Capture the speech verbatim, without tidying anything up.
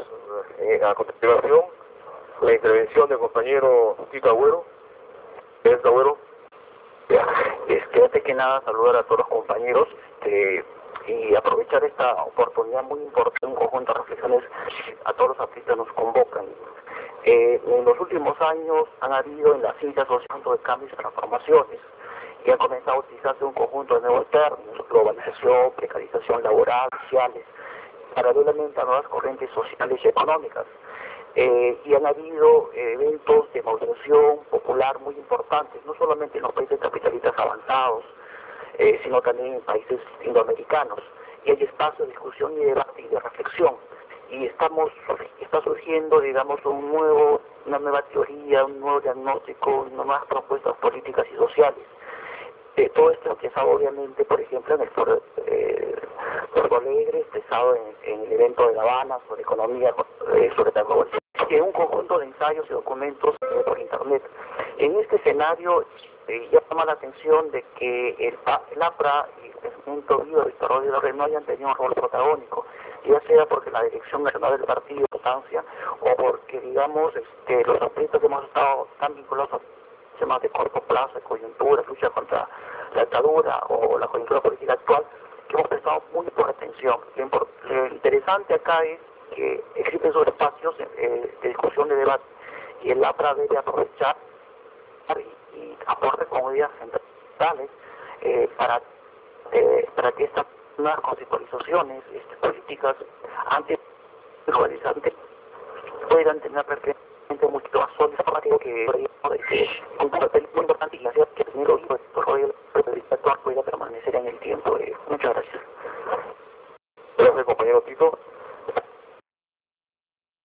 eh, a continuación la intervención del compañero Tito Agüero. ¿Es Agüero? Es que antes que nada saludar a todos los compañeros que, y aprovechar esta oportunidad muy importante, un conjunto de reflexiones a todos los artistas nos convocan. Eh, en los últimos años han habido en la ciencia social de cambios y transformaciones y ha comenzado a utilizarse un conjunto de nuevos términos: globalización, precarización laboral, sociales, paralelamente a nuevas corrientes sociales y económicas. Eh, y han habido eh, eventos de movilización popular muy importantes, no solamente en los países capitalistas avanzados, eh, sino también en países indoamericanos. Y hay espacio de discusión y debate y de reflexión. Y estamos está surgiendo, digamos, un nuevo, una nueva teoría, un nuevo diagnóstico, unas nuevas propuestas políticas y sociales. Eh, todo esto empezado obviamente, por ejemplo, en el Foro eh, Alegre, expresado en, en el evento de La Habana sobre economía, eh, sobre la globalización, y en un conjunto de ensayos y documentos eh, por internet. En este escenario eh, llama la atención de que el, el APRA y el Crecimiento Vivo de Desarrollo de la Red no hayan tenido un rol protagónico, ya sea porque la dirección nacional del partido importancia o porque, digamos, este, los aspectos que hemos estado tan vinculados a temas de corto plazo, de coyuntura, lucha contra la dictadura o la coyuntura política actual, que hemos prestado muy por atención. Lo interesante acá es que existen esos espacios eh, de discusión, de debate, y el APRA debe aprovechar y, y aporte con ideas centrales eh, para, eh, para que estas nuevas conceptualizaciones, este, políticas antiglobalizantes puedan tener perfectamente mucho más sólido que un papel muy importante y hacer que el dinero vivo de actuar pueda permanecer en el tiempo. Eh, muchas gracias. Gracias, compañero Tito.